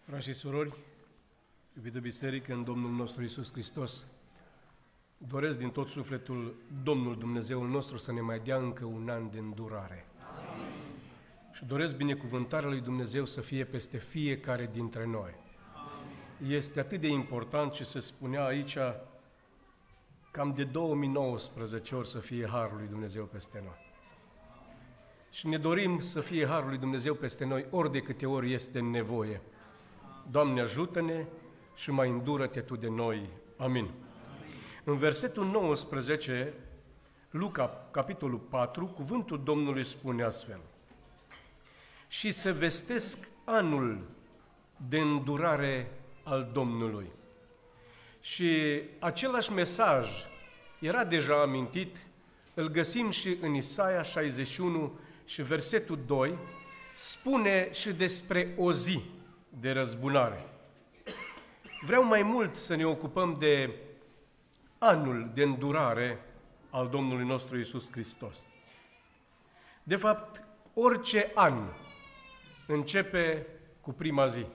Frați și surori, iubită biserică în Domnul nostru Iisus Hristos, doresc din tot sufletul Domnul Dumnezeul nostru să ne mai dea încă un an de îndurare. Amin. Și doresc binecuvântarea lui Dumnezeu să fie peste fiecare dintre noi. Amin. Este atât de important și se spunea aici cam de 2019 ori să fie Harul lui Dumnezeu peste noi. Și ne dorim să fie Harul lui Dumnezeu peste noi ori de câte ori este nevoie. Doamne, ajută-ne și mai îndură-te Tu de noi. Amin. În versetul 19, Luca, capitolul 4, cuvântul Domnului spune astfel: și se vestesc anul de îndurare al Domnului. Și același mesaj era deja amintit, îl găsim și în Isaia 61 și versetul 2, spune și despre o zi de răzbunare. Vreau mai mult să ne ocupăm de anul de îndurare al Domnului nostru Iisus Hristos. De fapt, orice an începe cu prima zi.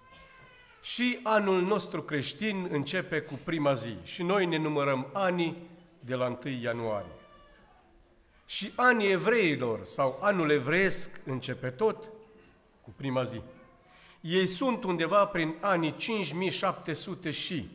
Și anul nostru creștin începe cu prima zi. Și noi ne numărăm anii de la 1 ianuarie. Și anii evreilor sau anul evreiesc începe tot cu prima zi. Ei sunt undeva prin anii 5700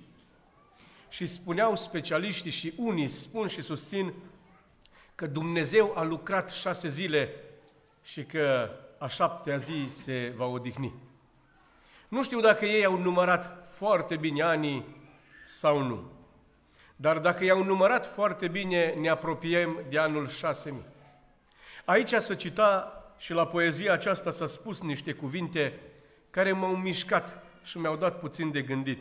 și spuneau specialiștii și unii spun și susțin că Dumnezeu a lucrat 6 zile și că a 7-a zi se va odihni. Nu știu dacă ei au numărat foarte bine anii sau nu, dar dacă i-au numărat foarte bine, ne apropiem de anul 6000. Aici se cita și la poezia aceasta s-a spus niște cuvinte care m-au mișcat și mi-au dat puțin de gândit.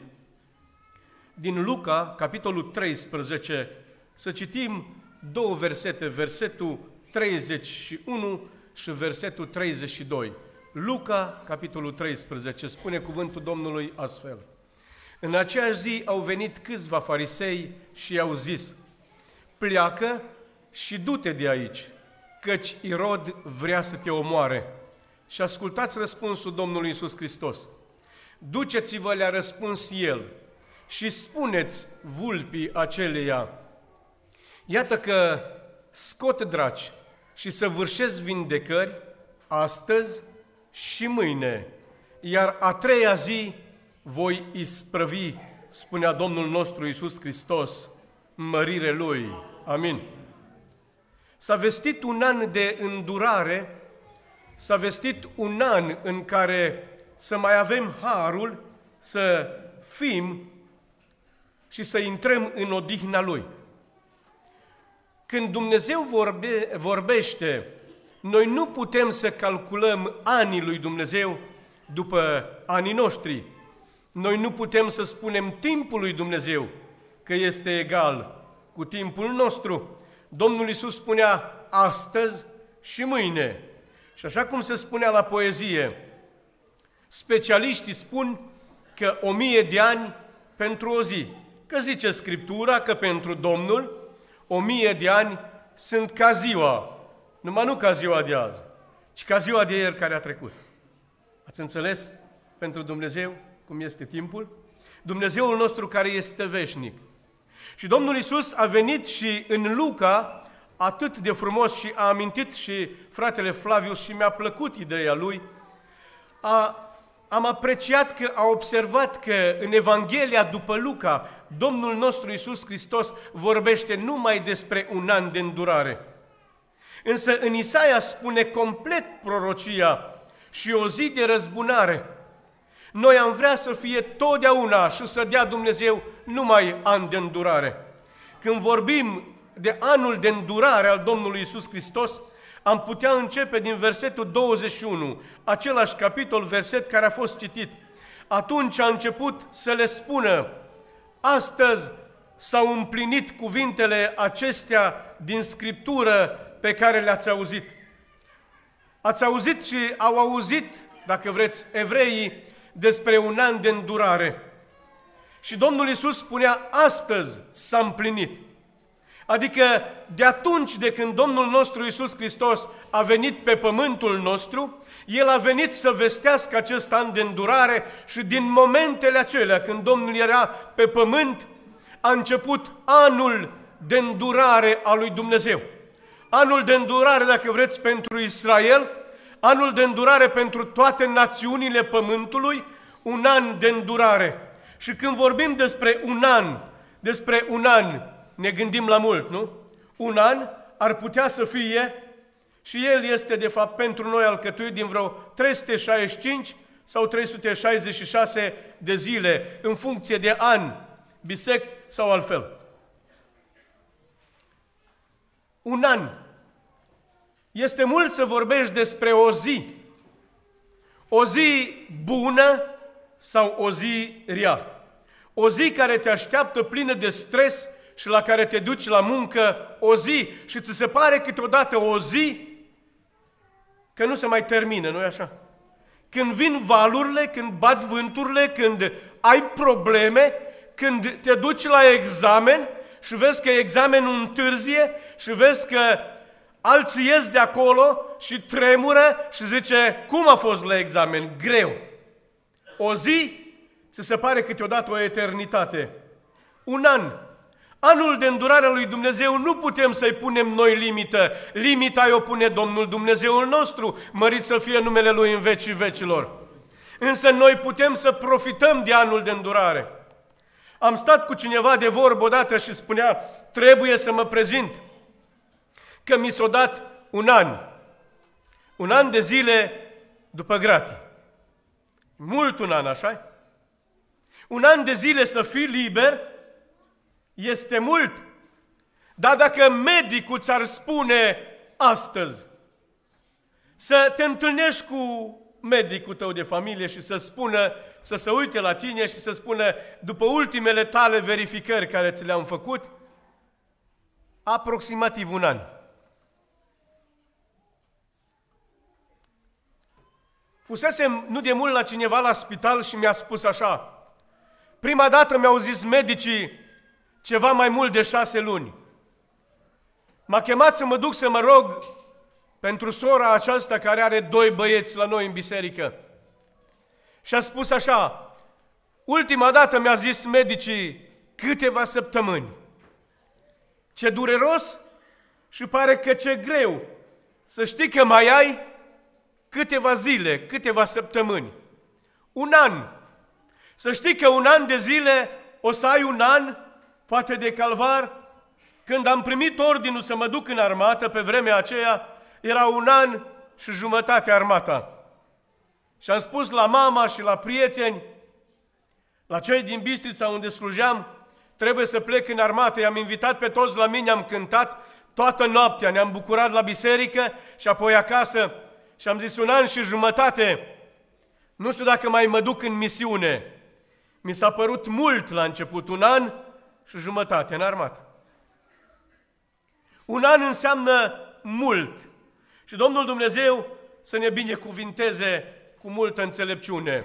Din Luca, capitolul 13, să citim 2 versete, versetul 31 și versetul 32. Luca, capitolul 13, spune cuvântul Domnului astfel: în aceeași zi au venit câțiva farisei și i-au zis: pleacă și du-te de aici, căci Irod vrea să te omoare. Și ascultați răspunsul Domnului Iisus Hristos: duceți-vă, le-a răspuns El, și spuneți vulpii aceleia: iată că scot draci și săvârșesc vindecări astăzi și mâine, iar a 3-a zi voi isprăvi, spunea Domnul nostru Iisus Hristos, mărire Lui. Amin. S-a vestit un an de îndurare, s-a vestit un an în care să mai avem harul să fim și să intrăm în odihna Lui. Când Dumnezeu vorbește, noi nu putem să calculăm anii lui Dumnezeu după anii noștri. Noi nu putem să spunem timpul lui Dumnezeu că este egal cu timpul nostru. Domnul Iisus spunea astăzi și mâine. Și așa cum se spunea la poezie, specialiștii spun că 1000 de ani pentru o zi. Că zice Scriptura că pentru Domnul 1000 de ani sunt ca ziua, numai nu ca ziua de azi, ci ca ziua de ieri care a trecut. Ați înțeles pentru Dumnezeu cum este timpul? Dumnezeul nostru care este veșnic. Și Domnul Iisus a venit și în Luca atât de frumos și a amintit și fratele Flavius și mi-a plăcut ideea lui. Am apreciat că a observat că în Evanghelia după Luca, Domnul nostru Iisus Hristos vorbește numai despre un an de îndurare. Însă în Isaia spune complet prorocia și o zi de răzbunare. Noi am vrea să fie totdeauna și să dea Dumnezeu numai an de îndurare. Când vorbim de anul de îndurare al Domnului Iisus Hristos, am putea începe din versetul 21, același capitol, verset care a fost citit. Atunci a început să le spună: astăzi s-au împlinit cuvintele acestea din Scriptură pe care le-ați auzit. Ați auzit și au auzit, dacă vreți, evreii, despre un an de îndurare. Și Domnul Iisus spunea: astăzi s-a împlinit. Adică de atunci de când Domnul nostru Iisus Hristos a venit pe pământul nostru, El a venit să vestească acest an de îndurare și din momentele acelea când Domnul era pe pământ, a început anul de îndurare a lui Dumnezeu. Anul de îndurare, dacă vreți, pentru Israel, anul de îndurare pentru toate națiunile pământului, un an de îndurare. Și când vorbim despre un an, ne gândim la mult, nu? Un an ar putea să fie, și el este de fapt pentru noi alcătuit din vreo 365 sau 366 de zile, în funcție de an, bisect sau altfel. Un an. Este mult să vorbești despre o zi. O zi bună sau o zi rea. O zi care te așteaptă plină de stres și la care te duci la muncă, o zi și ți se pare câteodată o zi că nu se mai termină, nu-i așa? Când vin valurile, când bat vânturile, când ai probleme, când te duci la examen și vezi că examenul întârzie și vezi că alții ies de acolo și tremură și zice, cum a fost la examen? Greu. O zi ți se pare câteodată o eternitate. Un an. Anul de îndurare a lui Dumnezeu nu putem să-i punem noi limită. Limita o pune Domnul Dumnezeul nostru, mărit să fie numele Lui în vecii vecilor. Însă noi putem să profităm de anul de îndurare. Am stat cu cineva de vorbă odată și spunea, trebuie să mă prezint, că mi s-a dat un an de zile după gratii. Mult un an, așa-i? Un an de zile să fii liber este mult. Dar dacă medicul ți-ar spune astăzi să te întâlnești cu medicul tău de familie și să spună, să se uite la tine și să spună, după ultimele tale verificări care ți le-am făcut, aproximativ un an. Fusesem nu de mult la cineva la spital și mi-a spus așa, prima dată mi-au zis medicii ceva mai mult de 6 luni. M-a chemat să mă duc să mă rog pentru sora aceasta care are 2 băieți la noi în biserică. Și a spus așa, ultima dată mi-a zis medicii câteva săptămâni. Ce dureros și pare că ce greu să știi că mai ai câteva zile, câteva săptămâni. Un an. Să știi că un an de zile o să ai un an, poate de calvar. Când am primit ordinul să mă duc în armată, pe vremea aceea, era 1 an și jumătate armata. Și am spus la mama și la prieteni, la cei din Bistrița unde slujeam, trebuie să plec în armată. I-am invitat pe toți la mine, am cântat toată noaptea, ne-am bucurat la biserică și apoi acasă și am zis 1 an și jumătate. Nu știu dacă mai mă duc în misiune. Mi s-a părut mult la început, 1 an și jumătate în armată. 1 an înseamnă mult. Și Domnul Dumnezeu să ne binecuvinteze cu multă înțelepciune.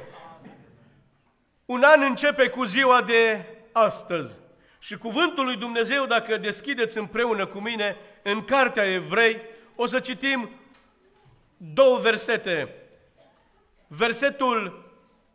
1 an începe cu ziua de astăzi. Și cuvântul lui Dumnezeu, dacă deschideți împreună cu mine în Cartea Evrei, o să citim 2 versete. Versetul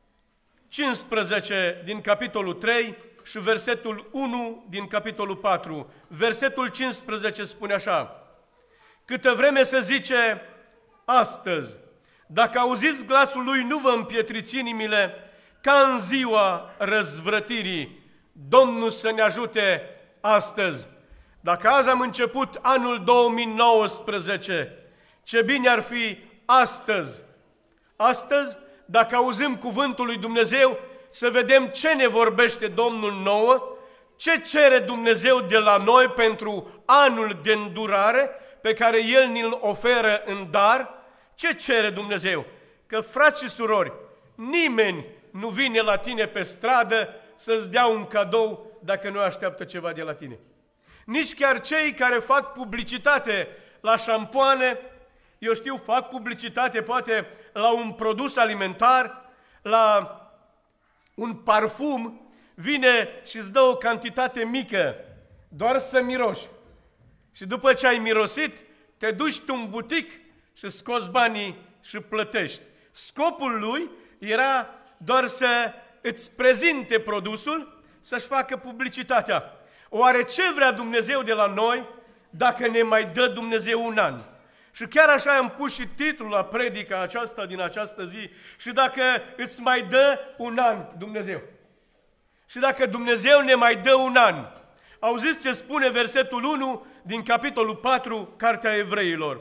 15 din capitolul 3 și versetul 1 din capitolul 4. Versetul 15 spune așa, câtă vreme se zice astăzi, dacă auziți glasul lui, nu vă împietriți inimile ca în ziua răzvrătirii. Domnul să ne ajute astăzi. Dacă azi am început anul 2019, ce bine ar fi astăzi. Astăzi, dacă auzim cuvântul lui Dumnezeu, să vedem ce ne vorbește Domnul nouă, ce cere Dumnezeu de la noi pentru anul de îndurare pe care El ni-l oferă în dar. Ce cere Dumnezeu? Că, frați și surori, nimeni nu vine la tine pe stradă să-ți dea un cadou dacă nu așteaptă ceva de la tine. Nici chiar cei care fac publicitate la șampoane, eu știu, fac publicitate poate la un produs alimentar, la un parfum, vine și îți dă o cantitate mică, doar să miroși. Și după ce ai mirosit, te duci tu în butic și scoți banii și plătești. Scopul lui era doar să îți prezinte produsul, să-și facă publicitatea. Oare ce vrea Dumnezeu de la noi dacă ne mai dă Dumnezeu un an? Și chiar așa am pus și titlul la predica aceasta din această zi. Și dacă îți mai dă un an Dumnezeu. Și dacă Dumnezeu ne mai dă un an. Auziți ce spune versetul 1 din capitolul 4, Cartea Evreilor.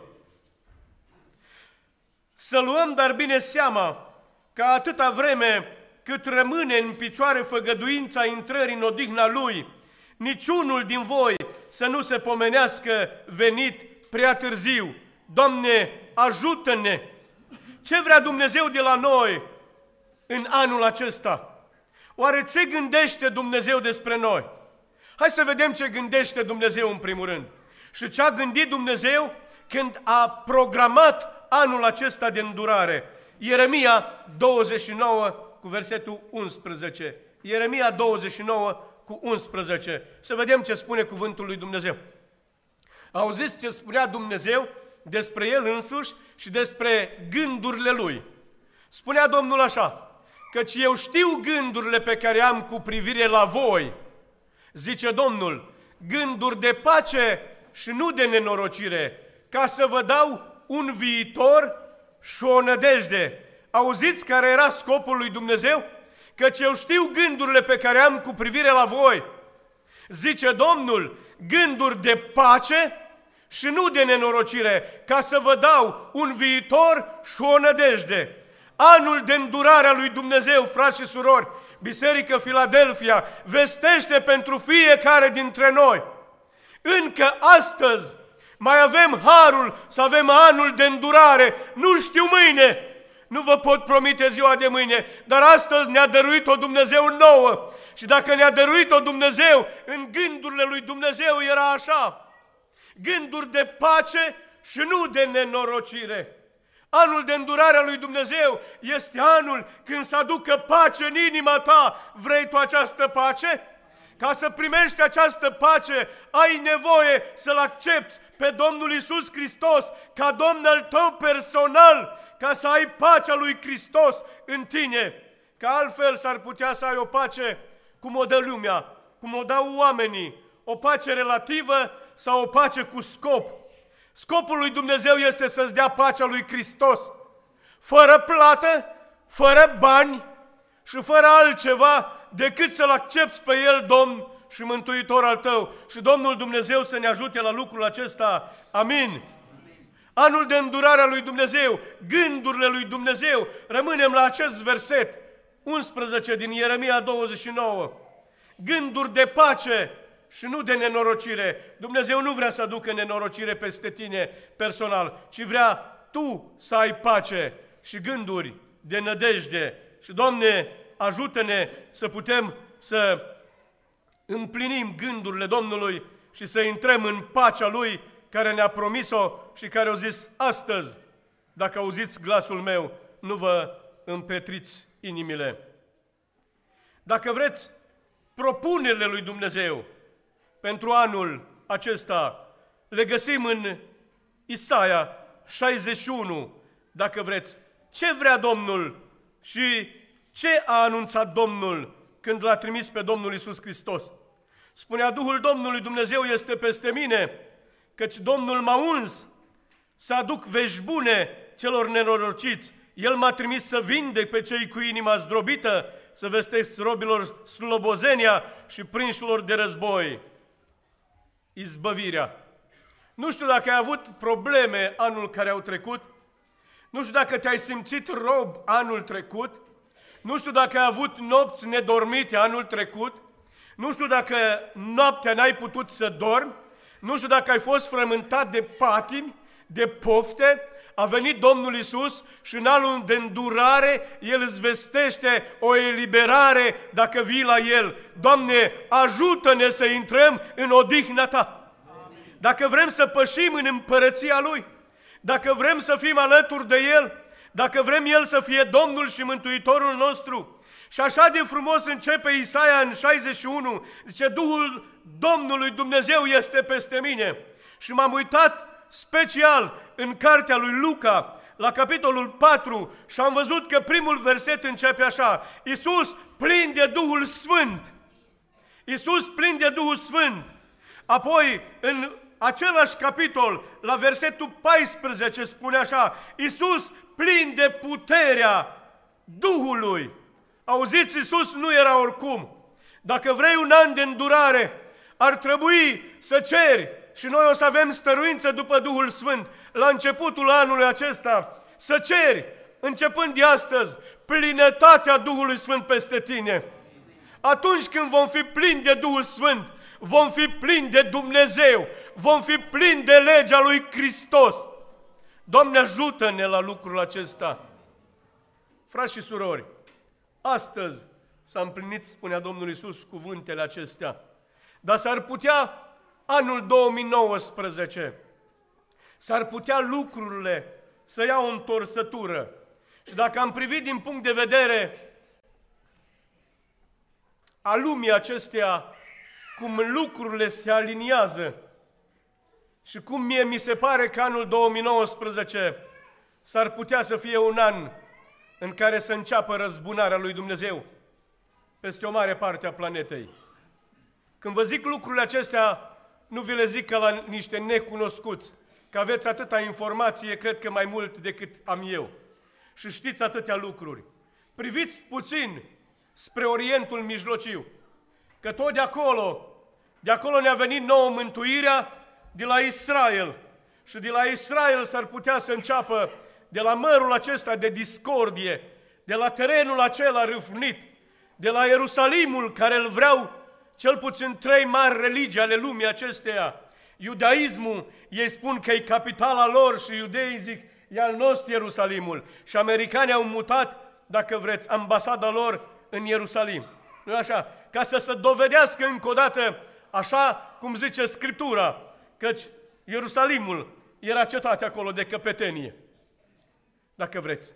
Să luăm dar bine seama că atâta vreme cât rămâne în picioare făgăduința intrării în odihna Lui, niciunul din voi să nu se pomenească venit prea târziu. Doamne, ajută-ne! Ce vrea Dumnezeu de la noi în anul acesta? Oare ce gândește Dumnezeu despre noi? Hai să vedem ce gândește Dumnezeu în primul rând. Și ce a gândit Dumnezeu când a programat anul acesta de îndurare. Ieremia 29 cu versetul 11. Ieremia 29 cu 11. Să vedem ce spune cuvântul lui Dumnezeu. Auziți ce spunea Dumnezeu despre El însuși și despre gândurile Lui. Spunea Domnul așa, căci eu știu gândurile pe care am cu privire la voi, zice Domnul, gânduri de pace și nu de nenorocire, ca să vă dau un viitor și o nădejde. Auziți care era scopul lui Dumnezeu? Căci eu știu gândurile pe care am cu privire la voi, zice Domnul, gânduri de pace și nu de nenorocire, ca să vă dau un viitor și o nădejde. Anul de îndurare a lui Dumnezeu, frați și surori, Biserică Filadelfia, vestește pentru fiecare dintre noi. Încă astăzi mai avem harul să avem anul de îndurare. Nu știu mâine, nu vă pot promite ziua de mâine, dar astăzi ne-a dăruit-o Dumnezeu nouă. Și dacă ne-a dăruit-o Dumnezeu, în gândurile lui Dumnezeu era așa. Gânduri de pace și nu de nenorocire. Anul de îndurare a lui Dumnezeu este anul când să aducă pace în inima ta. Vrei tu această pace? Ca să primești această pace, ai nevoie să-L accepti pe Domnul Iisus Hristos ca Domn al tău personal, ca să ai pacea lui Hristos în tine. Că altfel s-ar putea să ai o pace cum o dă lumea, cum o dau oamenii, o pace relativă sau o pace cu scop. Scopul lui Dumnezeu este să-ți dea pacea lui Hristos, fără plată, fără bani și fără altceva decât să-L accepți pe El, Domn și Mântuitor al tău. Și Domnul Dumnezeu să ne ajute la lucrul acesta. Amin. Anul de îndurare a lui Dumnezeu, gândurile lui Dumnezeu. Rămânem la acest verset 11 din Ieremia 29. Gânduri de pace și nu de nenorocire. Dumnezeu nu vrea să aducă nenorocire peste tine personal, ci vrea tu să ai pace și gânduri de nădejde. Și, Doamne, ajută-ne să putem să împlinim gândurile Domnului și să intrăm în pacea Lui care ne-a promis-o și care a zis astăzi, dacă auziți glasul meu, nu vă împetriți inimile. Dacă vreți, propunerile lui Dumnezeu pentru anul acesta le găsim în Isaia 61, dacă vreți. Ce vrea Domnul și ce a anunțat Domnul când l-a trimis pe Domnul Iisus Hristos? Spunea Duhul Domnului Dumnezeu este peste mine, căci Domnul m-a uns să aduc vești bune celor nenorociți. El m-a trimis să vindec pe cei cu inima zdrobită, să vestesc robilor slobozenia și prinșilor de război izbăvirea. Nu știu dacă ai avut probleme anul care au trecut, nu știu dacă te-ai simțit rob anul trecut, nu știu dacă ai avut nopți nedormite anul trecut, nu știu dacă noaptea n-ai putut să dormi, nu știu dacă ai fost frământat de patimi, de pofte. A venit Domnul Iisus și în anul de îndurare El îți vestește o eliberare dacă vii la El. Doamne, ajută-ne să intrăm în odihna Ta. Dacă vrem să pășim în împărăția Lui, dacă vrem să fim alături de El, dacă vrem El să fie Domnul și Mântuitorul nostru. Și așa de frumos începe Isaia în 61, zice, Duhul Domnului Dumnezeu este peste mine. Și m-am uitat special în cartea lui Luca, la capitolul 4 și am văzut că primul verset începe așa: Iisus plin de Duhul Sfânt. Iisus plin de Duhul Sfânt. Apoi, în același capitol, la versetul 14, spune așa: Iisus plin de puterea Duhului. Auziți, Iisus nu era oricum. Dacă vrei un an de îndurare, ar trebui să ceri, și noi o să avem stăruință după Duhul Sfânt la începutul anului acesta, să ceri, începând de astăzi, plinătatea Duhului Sfânt peste tine. Atunci când vom fi plini de Duhul Sfânt, vom fi plini de Dumnezeu, vom fi plini de legea lui Hristos. Doamne, ajută-ne la lucrul acesta. Frați și surori, astăzi s-a împlinit, spunea Domnul Iisus, cuvântele acestea, dar s-ar putea anul 2019, s-ar putea lucrurile să iau o întorsătură. Și dacă am privit din punct de vedere a lumii acesteia, cum lucrurile se aliniază și cum mie mi se pare că anul 2019 s-ar putea să fie un an în care să înceapă răzbunarea lui Dumnezeu peste o mare parte a planetei. Când vă zic lucrurile acestea, nu vi le zic ca la niște necunoscuți, că aveți atâta informație, cred că mai mult decât am eu. Și știți atâtea lucruri. Priviți puțin spre Orientul Mijlociu, că tot de acolo ne-a venit nouă mântuirea de la Israel. Și de la Israel s-ar putea să înceapă, de la mărul acesta de discordie, de la terenul acela râvnit, de la Ierusalimul care îl vreau cel puțin 3 mari religii ale lumii acesteia. Iudaismul, ei spun că e capitala lor și iudeii zic, e al nostru Ierusalimul. Și americanii au mutat, dacă vreți, ambasada lor în Ierusalim. Nu așa? Ca să se dovedească încă o dată, așa cum zice Scriptura, căci Ierusalimul era cetate acolo de căpetenie, dacă vreți.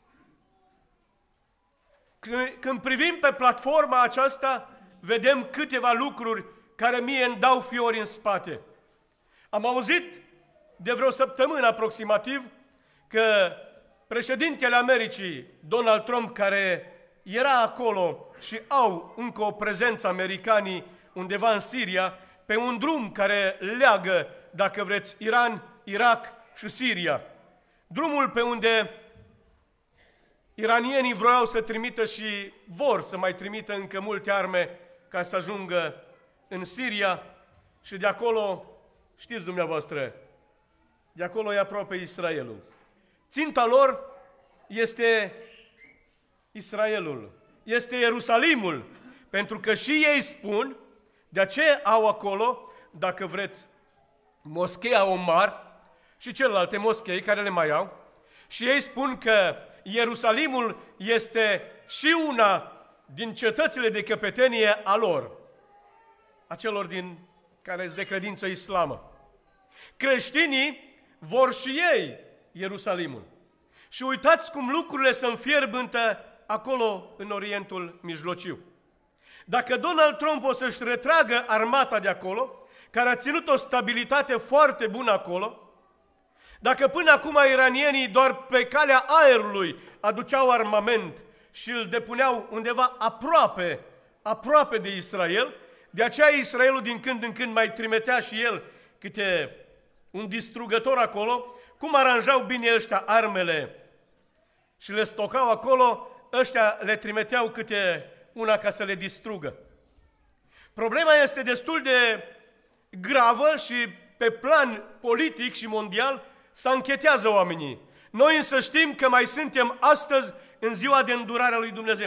Când privim pe platforma aceasta, vedem câteva lucruri care mie îmi dau fiori în spate. Am auzit de vreo săptămână aproximativ că președintele Americii, Donald Trump, care era acolo și au încă o prezență americanii undeva în Siria, pe un drum care leagă, dacă vreți, Iran, Irak și Siria. Drumul pe unde iranienii vroiau să trimită și vor să mai trimită încă multe arme ca să ajungă în Siria și de acolo, știți dumneavoastră, de acolo e aproape Israelul. Ținta lor este Israelul, este Ierusalimul, pentru că și ei spun, de aceea au acolo, dacă vreți, moscheea Omar și celelalte moschei care le mai au, și ei spun că Ierusalimul este și una din cetățile de căpetenie a lor, a celor din care sunt de credință islamă. Creștinii vor și ei Ierusalimul. Și uitați cum lucrurile se înfierbântă acolo în Orientul Mijlociu. Dacă Donald Trump o să-și retragă armata de acolo, care a ținut o stabilitate foarte bună acolo, dacă până acum iranienii doar pe calea aerului aduceau armament și îl depuneau undeva aproape de Israel, de aceea Israelul din când în când mai trimitea și el câte un distrugător acolo, cum aranjau bine ăștia armele și le stocau acolo, ăștia le trimiteau câte una ca să le distrugă. Problema este destul de gravă și pe plan politic și mondial se anchetează oamenii. Noi însă știm că mai suntem astăzi în ziua de îndurare a lui Dumnezeu.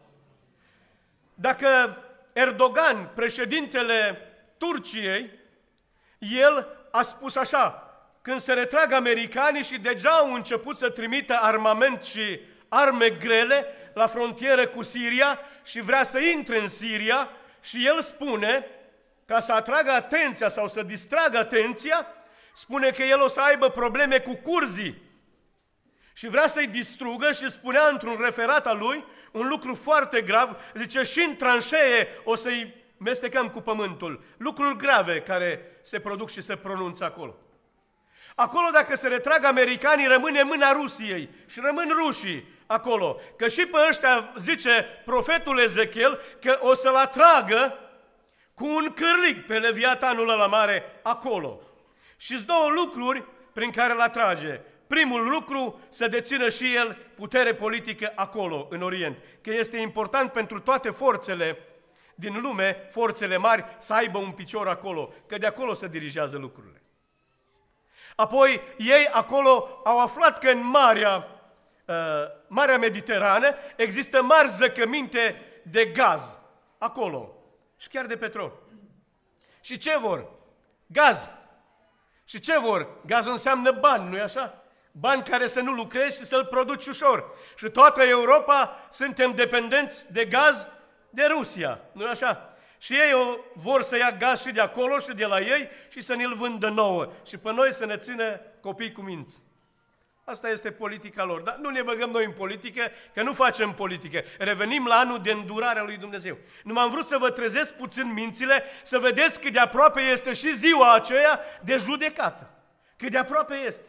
Dacă Erdogan, președintele Turciei, el a spus așa, când se retrag americanii și deja au început să trimită armament și arme grele la frontieră cu Siria și vrea să intre în Siria, și el spune, ca să atragă atenția sau să distragă atenția, spune că el o să aibă probleme cu curzii și vrea să-i distrugă și spunea într-un referat al lui un lucru foarte grav, zice, și în tranșee o să-i mestecăm cu pământul. Lucruri grave care se produc și se pronunță acolo. acolo dacă se retrag americanii, rămâne mâna Rusiei și rămân rușii acolo. Că și pe ăștia, zice profetul Ezechiel, că o să-l atragă cu un cârlig pe Leviatanul ăla mare acolo. Și-s două lucruri prin care îl atrage. Primul lucru, să dețină și el putere politică acolo, în Orient. Că este important pentru toate forțele din lume, forțele mari, să aibă un picior acolo, că de acolo se dirigează lucrurile. Apoi, ei acolo au aflat că în Marea Mediterană există mari zăcăminte de gaz, acolo, și chiar de petrol. Și ce vor? Gaz. Și ce vor? Gazul înseamnă bani, nu-i așa? Bani care să nu lucrezi și să-l produci ușor. Și toată Europa suntem dependenți de gaz de Rusia, nu-i așa? Și ei vor să ia gaz și de acolo și de la ei și să ne-l vândă nouă. Și pe noi să ne țină copii cu minți. Asta este politica lor. Dar nu ne băgăm noi în politică, că nu facem politică. Revenim la anul de îndurare a lui Dumnezeu. Nu m-am vrut să vă trezesc puțin mințile, să vedeți cât de aproape este și ziua aceea de judecată. Cât de aproape este.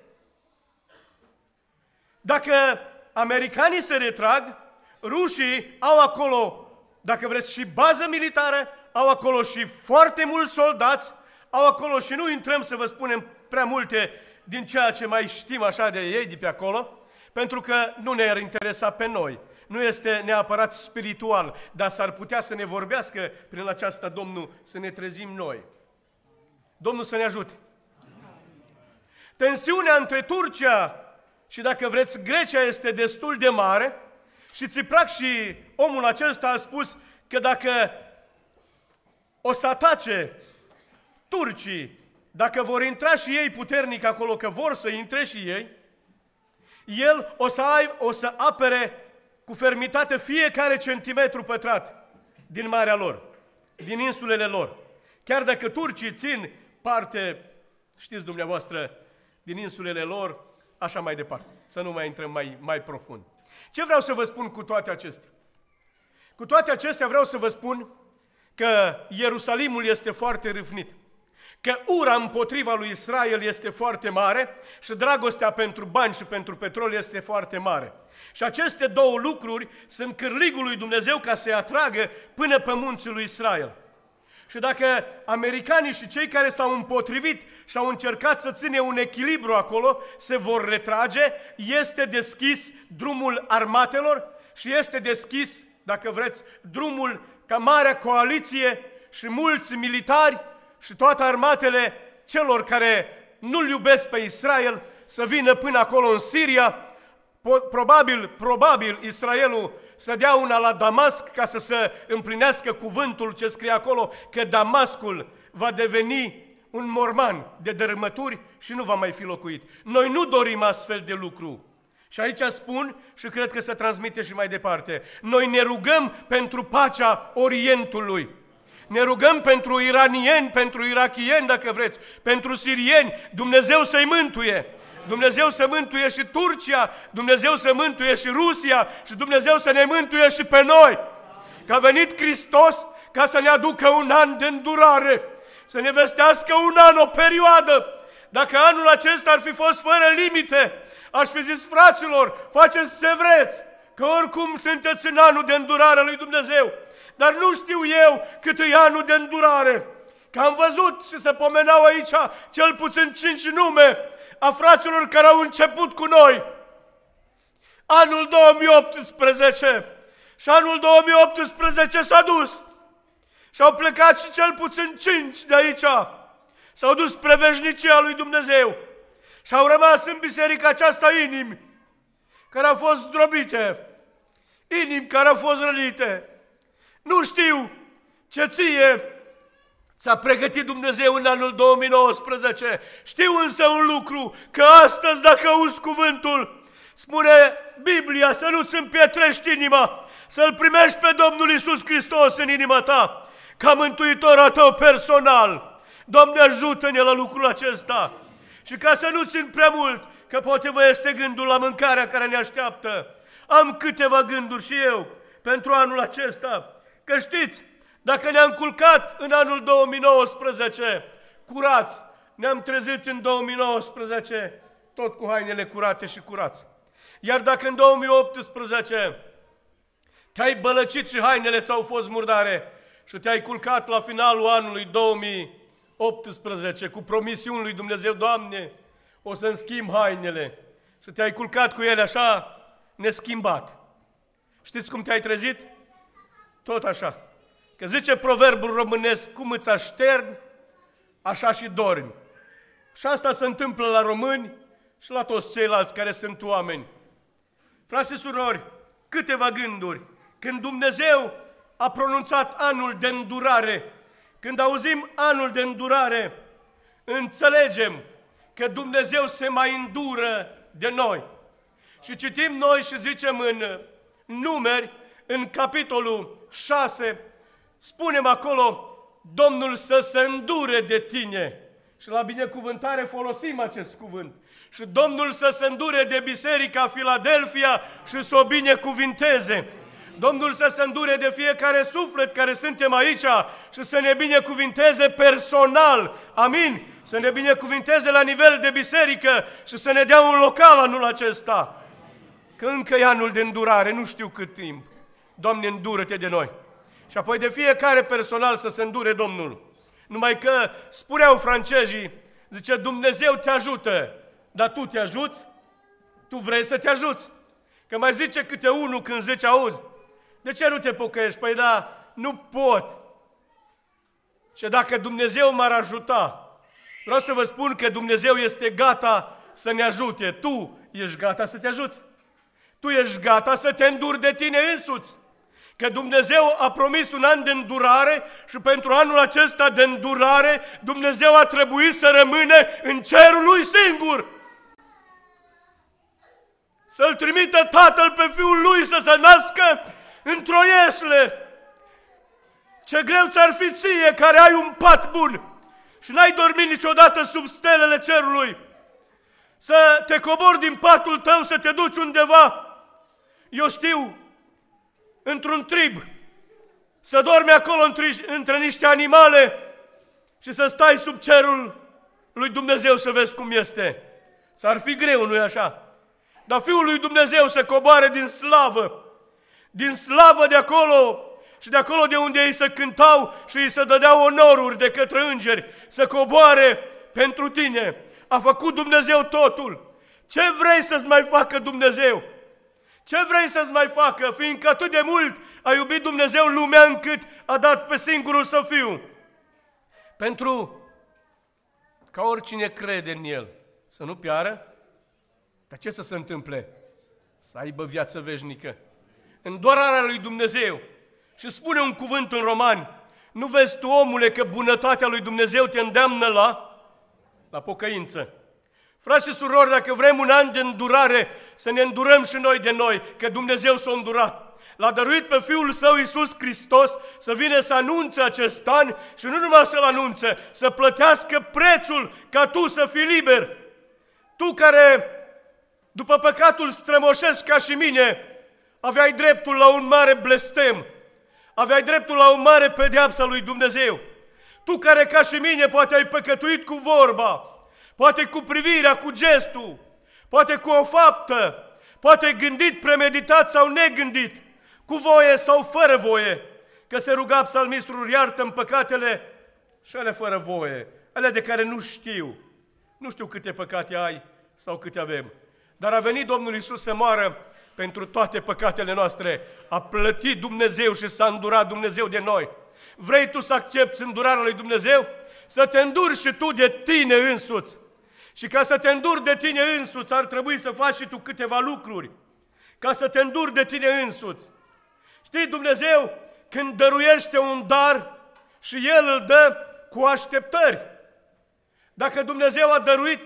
Dacă americanii se retrag, rușii au acolo, dacă vreți, și bază militară, au acolo și foarte mulți soldați, au acolo și nu intrăm să vă spunem prea multe din ceea ce mai știm așa de ei de pe acolo, pentru că nu ne-ar interesa pe noi. Nu este neapărat spiritual, dar s-ar putea să ne vorbească prin aceasta Domnul, să ne trezim noi. Domnul să ne ajute. Tensiunea între Turcia și, dacă vreți, Grecia este destul de mare și Țiprac și omul acesta a spus că dacă o să atace turcii, dacă vor intra și ei puternic acolo, că vor să intre și ei, el o să apere cu fermitate fiecare centimetru pătrat din marea lor, din insulele lor. Chiar dacă turcii țin parte, știți dumneavoastră, din insulele lor, așa mai departe, să nu mai intrăm mai profund. Ce vreau să vă spun cu toate acestea? Cu toate acestea vreau să vă spun că Ierusalimul este foarte râvnit, că ura împotriva lui Israel este foarte mare și dragostea pentru bani și pentru petrol este foarte mare. Și aceste două lucruri sunt cârligul lui Dumnezeu ca să-i atragă până pe munții lui Israel. Și dacă americanii și cei care s-au împotrivit și au încercat să ține un echilibru acolo, se vor retrage, este deschis drumul armatelor și este deschis, dacă vreți, drumul ca marea coaliție și mulți militari și toate armatele celor care nu-L iubesc pe Israel să vină până acolo în Siria. Probabil Israelul să dea una la Damasc ca să se împlinească cuvântul ce scrie acolo, că Damascul va deveni un morman de dărâmături și nu va mai fi locuit. Noi nu dorim astfel de lucru. Și aici spun și cred că se transmite și mai departe. Noi ne rugăm pentru pacea Orientului. Ne rugăm pentru iranieni, pentru irachieni, dacă vreți, pentru sirieni, Dumnezeu să-i mântuie. Dumnezeu să mântuie și Turcia, Dumnezeu să mântuie și Rusia și Dumnezeu să ne mântuie și pe noi. Că a venit Hristos ca să ne aducă un an de îndurare, să ne vestească un an, o perioadă. Dacă anul acesta ar fi fost fără limite, aș fi zis, fraților, faceți ce vreți, că oricum sunteți în anul de îndurare lui Dumnezeu. Dar nu știu eu cât e anul de îndurare. Că am văzut și se pomenau aici cel puțin 5 nume a fraților care au început cu noi. Anul 2018 și anul 2018 s-a dus. Și au plecat și cel puțin 5 de aici. S-au dus spre veșnicia lui Dumnezeu. Și au rămas în biserica aceasta inimi care au fost zdrobite, inimi care au fost rănite. Nu știu ce ție ți-a pregătit Dumnezeu în anul 2019. Știu însă un lucru, că astăzi, dacă auzi cuvântul, spune Biblia, să nu-ți împietrești inima, să-L primești pe Domnul Iisus Hristos în inima ta, ca mântuitorul tău personal. Doamne, ajută-ne la lucrul acesta. Și ca să nu țin prea mult, că poate vă este gândul la mâncarea care ne așteaptă. Am câteva gânduri și eu pentru anul acesta. Că știți, dacă ne-am culcat în anul 2019 curați, ne-am trezit în 2019 tot cu hainele curate și curați. Iar dacă în 2018 te-ai bălăcit și hainele ți-au fost murdare și te-ai culcat la finalul anului 2018 cu promisiuni lui Dumnezeu, Doamne, o să-mi schimb hainele, și te-ai culcat cu ele așa neschimbat. Știți cum te-ai trezit? Tot așa. Că zice proverbul românesc, cum îți așterni, așa și dormi. Și asta se întâmplă la români și la toți ceilalți care sunt oameni. Frați și surori, câteva gânduri. Când Dumnezeu a pronunțat anul de îndurare, când auzim anul de îndurare, înțelegem că Dumnezeu se mai îndură de noi. Și citim noi și zicem în Numeri, în capitolul 6, spunem acolo, Domnul să se îndure de tine. Și la binecuvântare folosim acest cuvânt. Și Domnul să se îndure de Biserica Filadelfia și să o binecuvinteze. Domnul să se îndure de fiecare suflet care suntem aici și să ne binecuvinteze personal. Amin? Să ne binecuvinteze la nivel de biserică și să ne dea un local anul acesta. Că încă e anul de îndurare, nu știu cât timp. Doamne, îndură-te de noi. Și apoi de fiecare personal să se îndure Domnul. Numai că spuneau francezii, zice, Dumnezeu te ajută, dar tu te ajuți? Tu vrei să te ajuți? Că mai zice câte unul când zice, auzi, de ce nu te pocăiești? Păi da, nu pot. Și dacă Dumnezeu m-ar ajuta, vreau să vă spun că Dumnezeu este gata să ne ajute. Tu ești gata să te ajuți. Tu ești gata să te înduri de tine însuți. Că Dumnezeu a promis un an de îndurare și pentru anul acesta de îndurare Dumnezeu a trebuit să rămână în cerul lui singur. Să-L trimită Tatăl pe Fiul Lui să se nască într-o ieșle. Ce greu ți-ar fi ție care ai un pat bun și n-ai dormit niciodată sub stelele cerului, să te cobori din patul tău, să te duci undeva, eu știu, într-un trib, să dormi acolo între niște animale și să stai sub cerul lui Dumnezeu să vezi cum este. S-ar fi greu, nu-i așa? Dar Fiul lui Dumnezeu să coboare din slavă de acolo și de acolo de unde ei se cântau și îi se dădeau onoruri de către îngeri, să coboare pentru tine. A făcut Dumnezeu totul. Ce vrei să-ți mai facă Dumnezeu? Ce vrei să-ți mai facă? Fiindcă atât de mult a iubit Dumnezeu lumea încât a dat pe singurul Său Fiu. Pentru ca oricine crede în El să nu piară, dar ce să se întâmple? Să aibă viață veșnică. Îndurarea lui Dumnezeu. Și spune un cuvânt în Romani, nu vezi tu, omule, că bunătatea lui Dumnezeu te îndeamnă la pocăință? Frați și surori, dacă vrem un an de îndurare, să ne îndurăm și noi de noi, că Dumnezeu s-a îndurat. L-a dăruit pe Fiul Său Iisus Hristos să vină să anunțe acest an și nu numai să-l anunțe, să plătească prețul ca tu să fii liber. Tu care, după păcatul strămoșesc ca și mine, aveai dreptul la un mare blestem, aveai dreptul la o mare pedeapsă lui Dumnezeu. Tu care ca și mine poate ai păcătuit cu vorba, poate cu privirea, cu gestul, poate cu o faptă, poate gândit, premeditat sau negândit, cu voie sau fără voie, că se ruga psalmistul, iartă-mi păcatele și ale fără voie, ale de care nu știu. Nu știu câte păcate ai sau câte avem, dar a venit Domnul Iisus să moară pentru toate păcatele noastre. A plătit Dumnezeu și s-a îndurat Dumnezeu de noi. Vrei tu să accepți îndurarea lui Dumnezeu? Să te înduri și tu de tine însuți. Și ca să te înduri de tine însuți, ar trebui să faci și tu câteva lucruri. Ca să te înduri de tine însuți. Știi, Dumnezeu, când dăruiește un dar și El îl dă cu așteptări. Dacă Dumnezeu a dăruit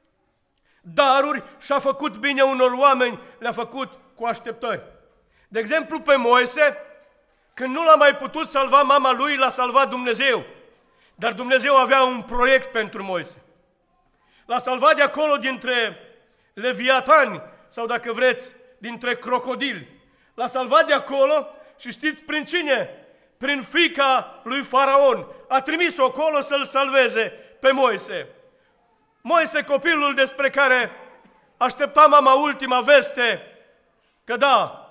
daruri și a făcut bine unor oameni, le-a făcut cu așteptări. De exemplu, pe Moise, când nu l-a mai putut salva mama lui, l-a salvat Dumnezeu. Dar Dumnezeu avea un proiect pentru Moise. L-a salvat de acolo dintre leviatani, sau dacă vreți, dintre crocodili. L-a salvat de acolo și știți prin cine? Prin fiica lui Faraon. A trimis-o acolo să-l salveze pe Moise. Moise, copilul despre care aștepta mama ultima veste, că da,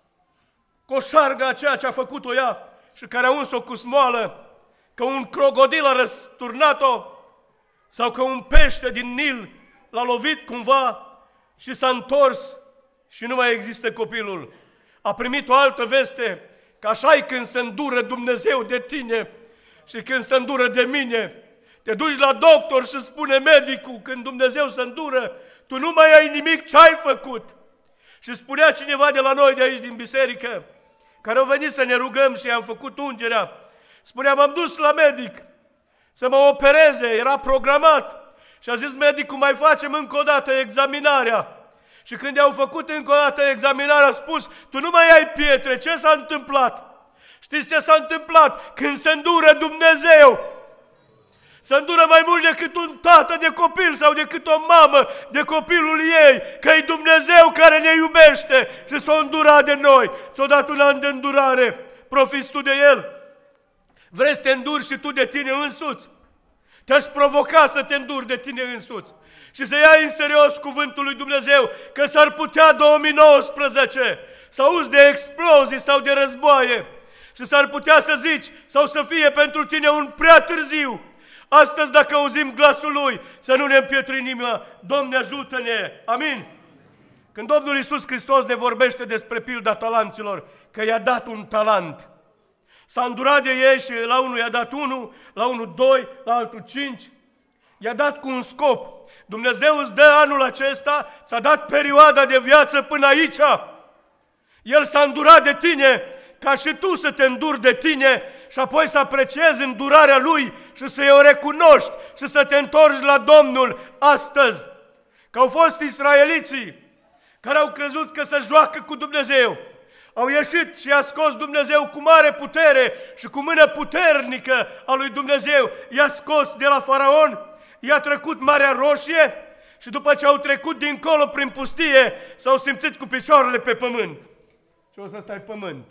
coșarga aceea ce a făcut-o ea și care a uns-o cu smoală, că un crocodil a răsturnat-o sau că un pește din Nil l-a lovit cumva și s-a întors și nu mai există copilul. A primit o altă veste, că așa-i când se îndură Dumnezeu de tine și când se îndură de mine. Te duci la doctor și spune medicul, când Dumnezeu se îndură, tu nu mai ai nimic, ce ai făcut? Și spunea cineva de la noi de aici din biserică, care au venit să ne rugăm și i-am făcut ungerea, spunea, m-am dus la medic să mă opereze, era programat și a zis medicul, mai facem încă o dată examinarea. Și când i-au făcut încă o dată examinarea, a spus, tu nu mai ai pietre, ce s-a întâmplat? Știți ce s-a întâmplat? Când se îndură Dumnezeu, se îndură mai mult decât un tată de copil sau decât o mamă de copilul ei, că e Dumnezeu care ne iubește și s-a îndurat de noi. Ți-a dat un an de îndurare, profiți tu de el. Vrei să te înduri și tu de tine însuți? Te-aș provoca să te înduri de tine însuți și să iei în serios cuvântul lui Dumnezeu, că s-ar putea 2019 să auzi de explozii sau de războaie și s-ar putea să zici sau să fie pentru tine un prea târziu. Astăzi, dacă auzim glasul Lui, să nu ne împietrim inima. Doamne, ajută-ne! Amin! Când Domnul Iisus Hristos ne vorbește despre pilda talanților, că i-a dat un talent, s-a îndurat de ei și la unul i-a dat 1, la unul 2, la altul 5, i-a dat cu un scop. Dumnezeu îți dă anul acesta, ți-a dat perioada de viață până aici. El s-a îndurat de tine, ca și tu să te înduri de tine și apoi să apreciezi îndurarea Lui și să o recunoști și să te întorci la Domnul astăzi. Că au fost israeliții care au crezut că se joacă cu Dumnezeu. Au ieșit și i-a scos Dumnezeu cu mare putere și cu mână puternică a lui Dumnezeu. I-a scos de la Faraon, i-a trecut Marea Roșie și după ce au trecut dincolo prin pustie, s-au simțit cu picioarele pe pământ. Și o să stai pământ.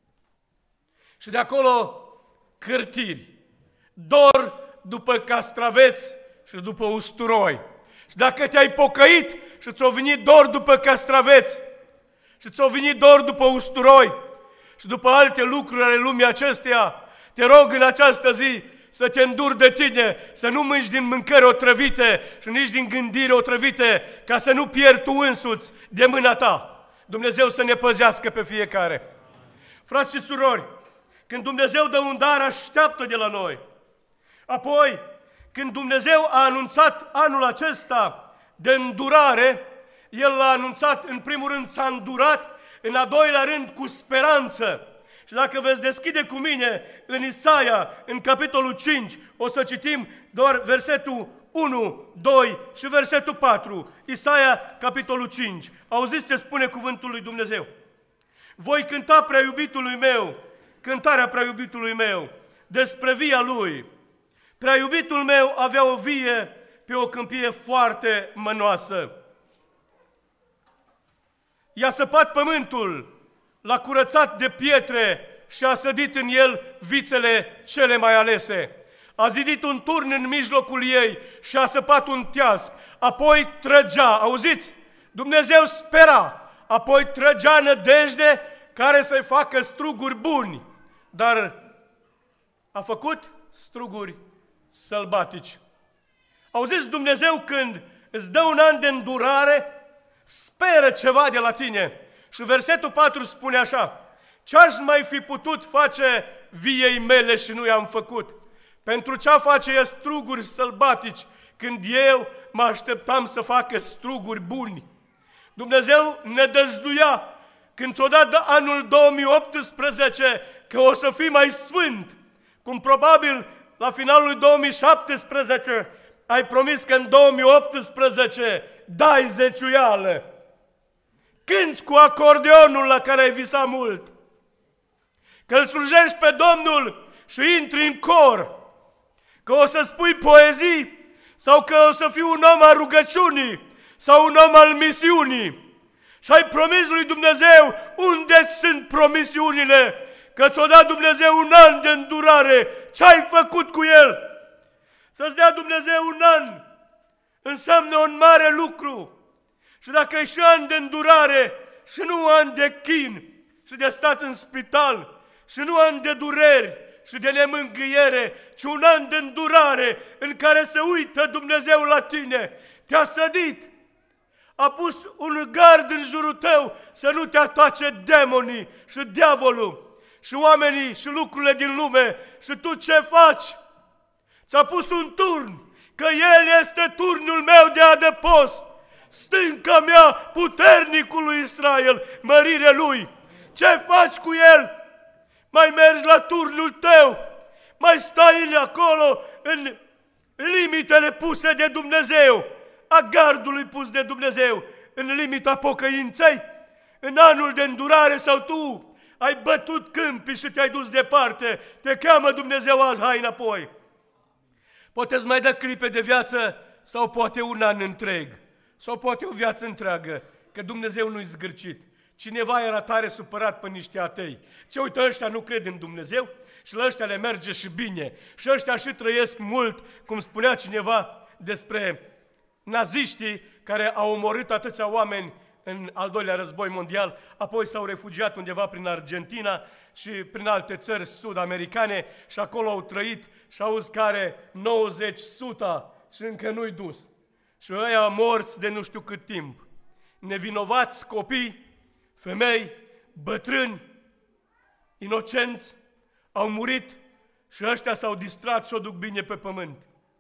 Și de acolo cârtiri, dor după castraveți și după usturoi. Și dacă te-ai pocăit și ți-o venit dor după castraveți și ți-o venit dor după usturoi și după alte lucruri ale lumii acesteia, te rog în această zi să te înduri de tine, să nu mânci din mâncări otrăvite și nici din gândiri otrăvite, ca să nu pierzi tu însuți de mâna ta. Dumnezeu să ne păzească pe fiecare. Frați și surori, când Dumnezeu dă un dar, așteaptă de la noi. Apoi, când Dumnezeu a anunțat anul acesta de îndurare, El l-a anunțat, în primul rând s-a îndurat, în a doilea rând cu speranță. Și dacă veți deschide cu mine în Isaia, în capitolul 5, o să citim doar versetul 1, 2 și versetul 4. Isaia, capitolul 5. Auziți ce spune cuvântul lui Dumnezeu? Voi cânta prea iubitului meu, cântarea prea iubitului meu, despre via lui. Prea iubitul meu avea o vie pe o câmpie foarte mănoasă. I-a săpat pământul, l-a curățat de pietre și a sădit în el vițele cele mai alese. A zidit un turn în mijlocul ei și a săpat un teasc. Apoi trăgea, auziți? Dumnezeu spera, apoi trăgea nădejde care să-i facă struguri buni, dar a făcut struguri sălbatici. Auziți, Dumnezeu când îți dă un an de îndurare, speră ceva de la tine. Și versetul 4 spune așa: ce-aș mai fi putut face viei mele și nu i-am făcut? Pentru ce-a face ea struguri sălbatici când eu mă așteptam să facă struguri buni? Dumnezeu ne dăjduia când ți-o dat anul 2018 că o să fii mai sfânt, cum probabil la finalul lui 2017 ai promis că în 2018 dai zeciuială. Cânți cu acordeonul la care ai visat mult, că îl slujești pe Domnul și intri în cor, că o să spui poezii sau că o să fii un om al rugăciunii sau un om al misiunii. Și ai promis lui Dumnezeu, unde sunt promisiunile? Că ți-o dat Dumnezeu un an de îndurare, ce ai făcut cu el? Să-ți dea Dumnezeu un an înseamnă un mare lucru. Și dacă e și an de îndurare și nu an de chin și de stat în spital și nu an de dureri și de nemângâiere, ci un an de îndurare în care se uită Dumnezeu la tine, te-a sădit, a pus un gard în jurul tău să nu te atace demonii și diavolul și oamenii și lucrurile din lume. Și tu ce faci? Ți-a pus un turn, că El este turnul meu de adăpost, stânca mea, puternicul lui Israel, mărire Lui. Ce faci cu El? Mai mergi la turnul tău? Mai stai acolo în limitele puse de Dumnezeu, a gardului pus de Dumnezeu, în limita pocăinței, în anul de îndurare, sau tu ai bătut câmpii și te-ai dus departe? Te cheamă Dumnezeu azi, hai înapoi. Poate îți mai dă clipe de viață sau poate un an întreg sau poate o viață întreagă, că Dumnezeu nu-i zgârcit. Cineva era tare supărat pe niște atei. Ce uite, ăștia nu cred în Dumnezeu și la ăștia le merge și bine. Și ăștia și trăiesc mult, cum spunea cineva despre naziștii care au omorât atâția oameni în al doilea război mondial, apoi s-au refugiat undeva prin Argentina și prin alte țări sud-americane și acolo au trăit și auzi că are 90 și încă nu-i dus. Și ăia morți de nu știu cât timp. Nevinovați copii, femei, bătrâni, inocenți, au murit și ăștia s-au distrat și o duc bine pe pământ.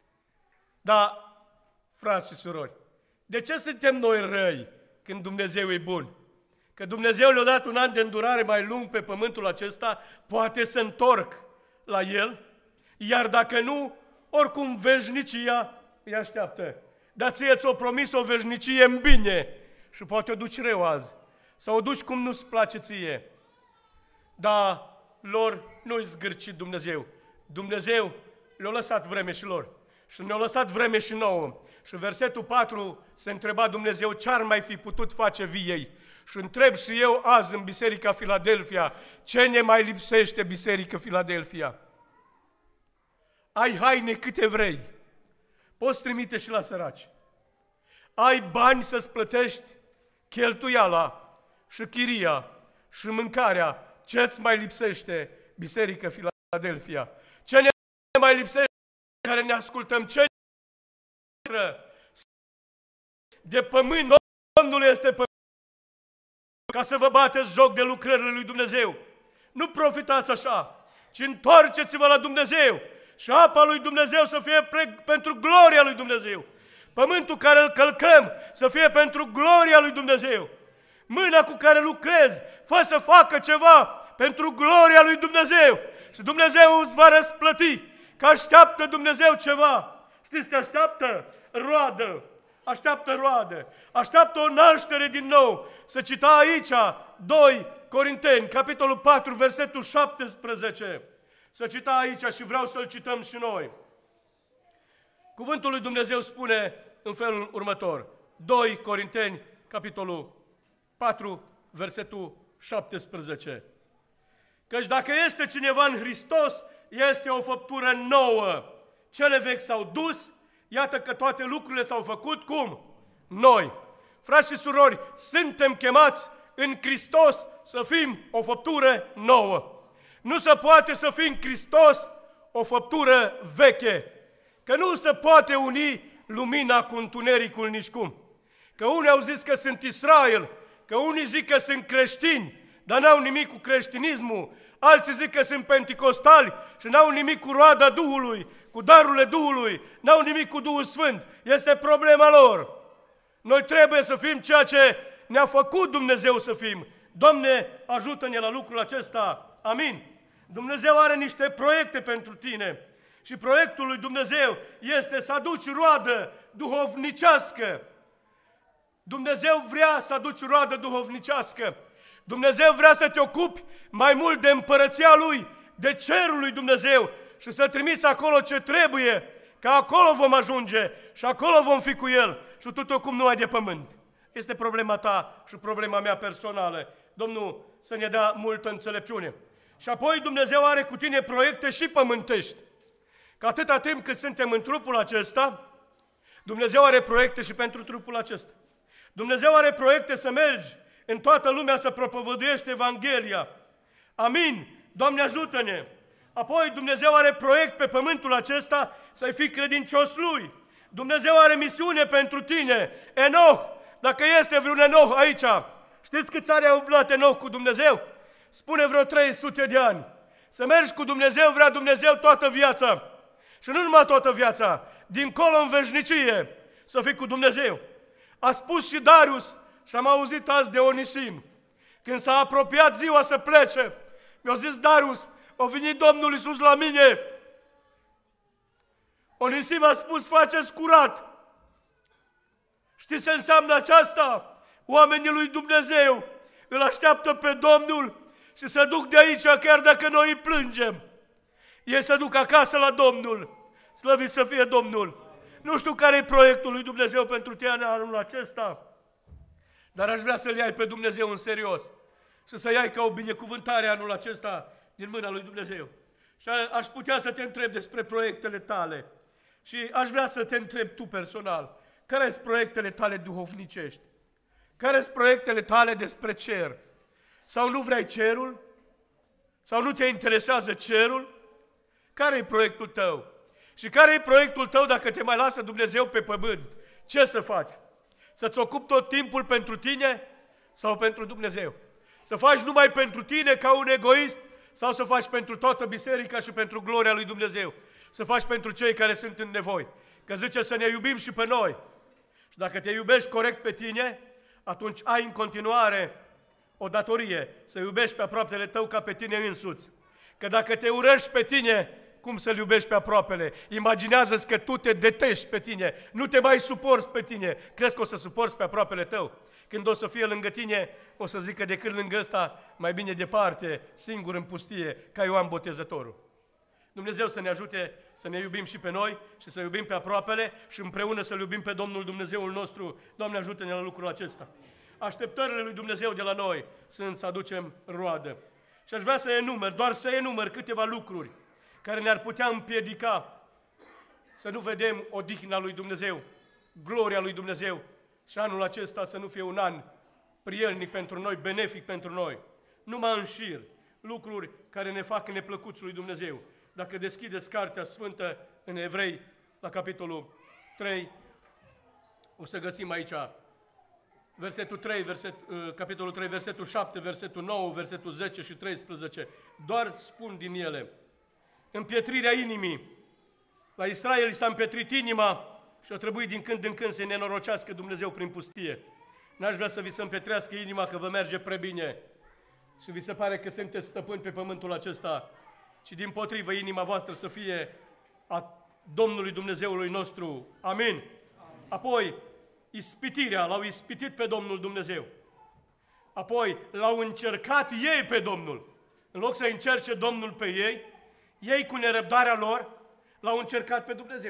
Dar, frați și surori, de ce suntem noi răi când Dumnezeu e bun? Că Dumnezeu le-a dat un an de îndurare mai lung pe pământul acesta, poate să întorc la El, iar dacă nu, oricum veșnicia îi așteaptă. Dar ție ți-o promis o veșnicie în bine și poate o duci rău azi, sau o duci cum nu-ți place ție. Dar lor nu-i zgârcit Dumnezeu. Dumnezeu le-a lăsat vreme și lor și ne-a lăsat vreme și nouă. Și versetul 4 se întreba Dumnezeu ce ar mai fi putut face viei. Și întreb și eu azi în Biserica Filadelfia, ce ne mai lipsește, Biserică Filadelfia? Ai haine câte vrei, poți trimite și la săraci. Ai bani să-ți plătești cheltuiala și chiria și mâncarea. Ce-ți mai lipsește, Biserică Filadelfia? Ce ne mai lipsește care ne ascultăm? Ce de pământ Domnul este pământ, ca să vă bateți joc de lucrările lui Dumnezeu. Nu profitați așa, ci întoarceți-vă la Dumnezeu și apa lui Dumnezeu să fie pentru gloria lui Dumnezeu. Pământul care îl călcăm să fie pentru gloria lui Dumnezeu. Mâna cu care lucrezi, fă să facă ceva pentru gloria lui Dumnezeu. Și Dumnezeu îți va răsplăti, că așteaptă Dumnezeu ceva. Știți ce așteaptă? Roadă. Așteaptă roadă. Așteaptă o naștere din nou. Să cita aici 2 Corinteni, capitolul 4, versetul 17. Să cita aici și vreau să-l cităm și noi. Cuvântul lui Dumnezeu spune în felul următor. 2 Corinteni, capitolul 4, versetul 17. Căci dacă este cineva în Hristos, este o făptură nouă. Cele vechi s-au dus, iată că toate lucrurile s-au făcut cum? Noi. Frați și surori, suntem chemați în Hristos să fim o făptură nouă. Nu se poate să fim în Hristos o făptură veche. Că nu se poate uni lumina cu întunericul nicicum. Că unii au zis că sunt Israel, că unii zic că sunt creștini, dar n-au nimic cu creștinismul. Alții zic că sunt penticostali și n-au nimic cu roada Duhului, cu darurile Duhului, n-au nimic cu Duhul Sfânt. Este problema lor. Noi trebuie să fim ceea ce ne-a făcut Dumnezeu să fim. Doamne, ajută-ne la lucrul acesta. Amin. Dumnezeu are niște proiecte pentru tine. Și proiectul lui Dumnezeu este să aduci roadă duhovnicească. Dumnezeu vrea să aduci roadă duhovnicească. Dumnezeu vrea să te ocupi mai mult de împărăția Lui, de cerul lui Dumnezeu și să trimiți acolo ce trebuie, că acolo vom ajunge și acolo vom fi cu El și tot cum numai de pământ. Este problema ta și problema mea personală. Domnul să ne dea multă înțelepciune. Și apoi Dumnezeu are cu tine proiecte și pământești. Că atâta timp cât suntem în trupul acesta, Dumnezeu are proiecte și pentru trupul acesta. Dumnezeu are proiecte să mergi în toată lumea să propovăduiești Evanghelia. Amin. Doamne ajută-ne! Apoi Dumnezeu are proiect pe pământul acesta să-i fii credincios Lui. Dumnezeu are misiune pentru tine. Enoch, dacă este vreun Enoch aici, știți câți ani a umblat Enoch cu Dumnezeu? Spune vreo 300 de ani. Să mergi cu Dumnezeu, vrea Dumnezeu toată viața. Și nu numai toată viața, dincolo în veșnicie, să fii cu Dumnezeu. A spus și Darius, și am auzit azi de Onisim, când s-a apropiat ziua să plece, mi-a zis Darius, a venit Domnul Iisus la mine. Onisim a spus, faceți curat. Știți ce înseamnă aceasta? Oamenii lui Dumnezeu îl așteaptă pe Domnul și se duc de aici, chiar dacă noi îi plângem. Ei se duc acasă la Domnul. Slăvit să fie Domnul! Nu știu care e proiectul lui Dumnezeu pentru tine anul acesta, dar aș vrea să-L iai pe Dumnezeu în serios și să iai ca o binecuvântare anul acesta din mâna lui Dumnezeu. Și aș putea să te întreb despre proiectele tale și aș vrea să te întreb tu personal. Care sunt proiectele tale duhovnicești? Care sunt proiectele tale despre cer? Sau nu vrei cerul? Sau nu te interesează cerul? Care e proiectul tău? Și care e proiectul tău dacă te mai lasă Dumnezeu pe pământ? Ce să faci? Să-ți ocupi tot timpul pentru tine sau pentru Dumnezeu? Să faci numai pentru tine ca un egoist sau să faci pentru toată biserica și pentru gloria lui Dumnezeu? Să faci pentru cei care sunt în nevoi. Că zice să ne iubim și pe noi. Și dacă te iubești corect pe tine, atunci ai în continuare o datorie să iubești pe aproapele tău ca pe tine însuți. Că dacă te urăști pe tine, cum să-L iubești pe aproapele? Imaginează-ți că tu te detești pe tine, nu te mai suporți pe tine. Crezi că o să suporți pe aproapele tău? Când o să fie lângă tine, o să zică decât lângă ăsta, mai bine departe, singur în pustie, ca Ioan Botezătorul. Dumnezeu să ne ajute să ne iubim și pe noi și să iubim pe aproapele și împreună să-L iubim pe Domnul Dumnezeul nostru. Doamne, ajută-ne la lucrul acesta. Așteptările lui Dumnezeu de la noi sunt să aducem roadă. Și aș vrea să enumăr, doar să enumăr câteva lucruri care ne-ar putea împiedica să nu vedem odihna lui Dumnezeu, gloria lui Dumnezeu și anul acesta să nu fie un an prielnic pentru noi, benefic pentru noi. Numai în șir, lucruri care ne fac neplăcuți lui Dumnezeu. Dacă deschideți Cartea Sfântă în Evrei, la capitolul 3, o să găsim aici versetul 3, capitolul 3, versetul 7, versetul 9, versetul 10 și 13. Doar spun din ele. Împietrirea inimii. La Israel s-a împietrit inima și a trebuit din când în când să-i nenorocească Dumnezeu prin pustie. N-aș vrea să vi se împietrească inima că vă merge prea bine și vi se pare că sunteți stăpâni pe pământul acesta, ci dimpotrivă inima voastră să fie a Domnului Dumnezeului nostru. Amin. Apoi, ispitirea, l-au ispitit pe Domnul Dumnezeu. Apoi, l-au încercat ei pe Domnul. În loc să încerce Domnul pe ei, ei cu nerăbdarea lor l-au încercat pe Dumnezeu.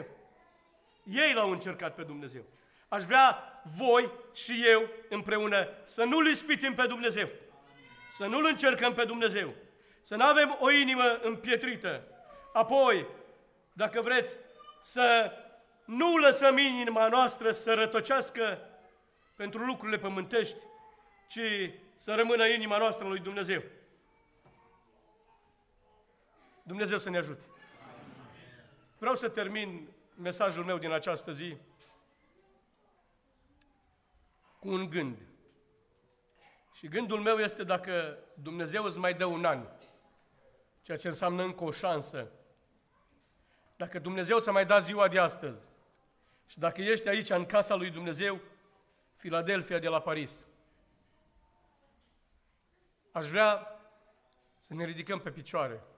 Ei l-au încercat pe Dumnezeu. Aș vrea voi și eu împreună să nu-L ispitim pe Dumnezeu. Să nu-L încercăm pe Dumnezeu. Să nu avem o inimă împietrită. Apoi, dacă vreți, să nu lăsăm inima noastră să rătăcească pentru lucrurile pământești, ci să rămână inima noastră lui Dumnezeu. Dumnezeu să ne ajute. Vreau să termin mesajul meu din această zi cu un gând. Și gândul meu este dacă Dumnezeu îți mai dă un an, ceea ce înseamnă încă o șansă, dacă Dumnezeu ți-a mai dat ziua de astăzi și dacă ești aici în casa lui Dumnezeu, Philadelphia de la Paris, aș vrea să ne ridicăm pe picioare.